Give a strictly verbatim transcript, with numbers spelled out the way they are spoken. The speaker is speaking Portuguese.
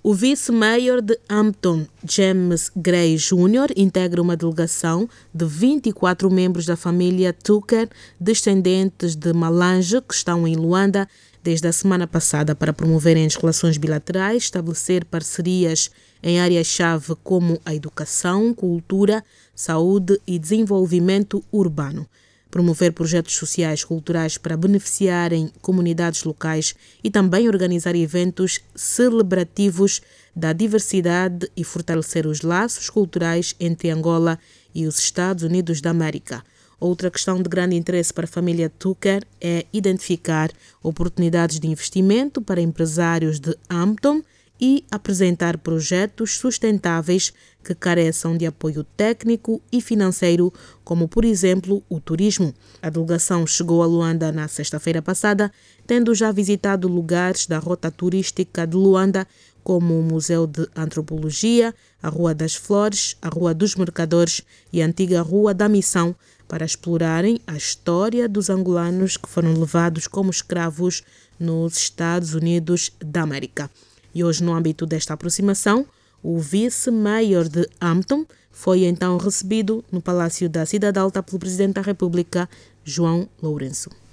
O vice-mayor de Hampton, James Gray Júnior, integra uma delegação de vinte e quatro membros da família Tucker, descendentes de Malange, que estão em Luanda desde a semana passada para promoverem as relações bilaterais, estabelecer parcerias em áreas-chave como a educação, cultura, saúde e desenvolvimento urbano. Promover projetos sociais culturais para beneficiarem comunidades locais e também organizar eventos celebrativos da diversidade e fortalecer os laços culturais entre Angola e os Estados Unidos da América. Outra questão de grande interesse para a família Tucker é identificar oportunidades de investimento para empresários de Hampton e apresentar projetos sustentáveis que careçam de apoio técnico e financeiro, como, por exemplo, o turismo. A delegação chegou a Luanda na sexta-feira passada, tendo já visitado lugares da rota turística de Luanda, como o Museu de Antropologia, a Rua das Flores, a Rua dos Mercadores e a antiga Rua da Missão, para explorarem a história dos angolanos que foram levados como escravos nos Estados Unidos da América. E hoje, no âmbito desta aproximação, o vice-mayor de Hampton foi então recebido no Palácio da Cidade Alta pelo Presidente da República, João Lourenço.